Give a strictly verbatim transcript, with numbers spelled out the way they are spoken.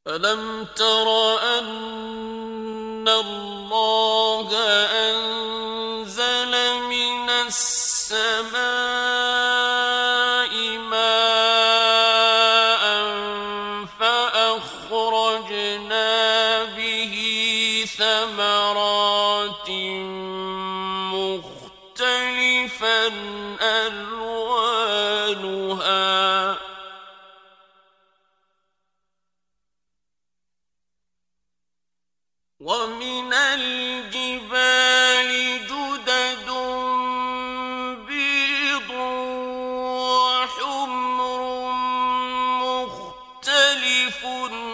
ألم تر أن الله أنزل من السماء ماء فأخرجنا به ثمرات مختلفا ألوانها ومن الجبال جدد بيض وحمر مختلف